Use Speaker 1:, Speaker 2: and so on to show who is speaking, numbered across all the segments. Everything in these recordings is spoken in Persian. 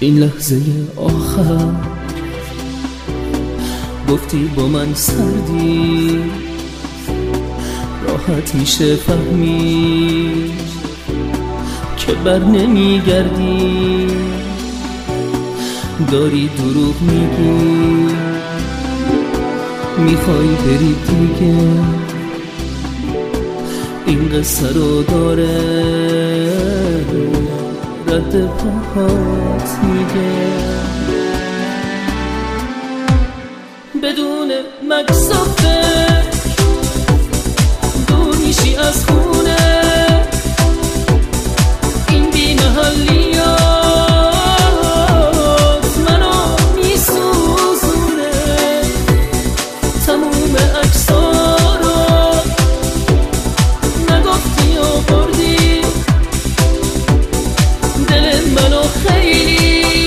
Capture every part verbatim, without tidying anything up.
Speaker 1: این لحظه آخر گفتی با من سردی، راحت میشه فهمید که بر نمیگردی. داری دروغ میگی، میخوای بری دیگه. این قصه رو داره رد پاهات میگه. بدون مکس و فکر دور میشی از خونه. این بی محلیات منو میسوزونه. تموم عکس‌ها رو نگفتی و بردی دل منو خیلی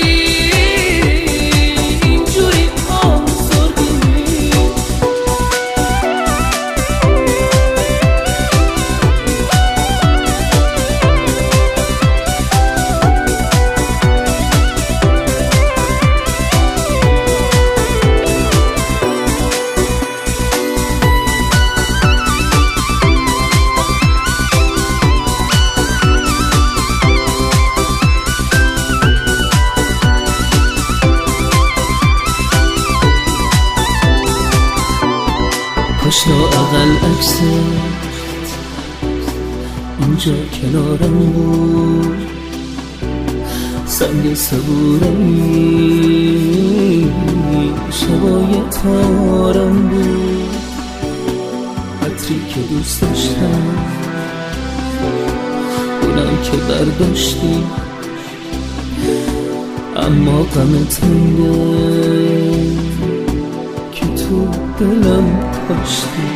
Speaker 1: اینجوری آزردی. کاش لااقل عکست اینجا کنارم بود. سنگ صبورمی شبای تارم بود. عطری که دوست داشتم اونم که برداشتی. اما غم تنده که تو دلم کاشتی.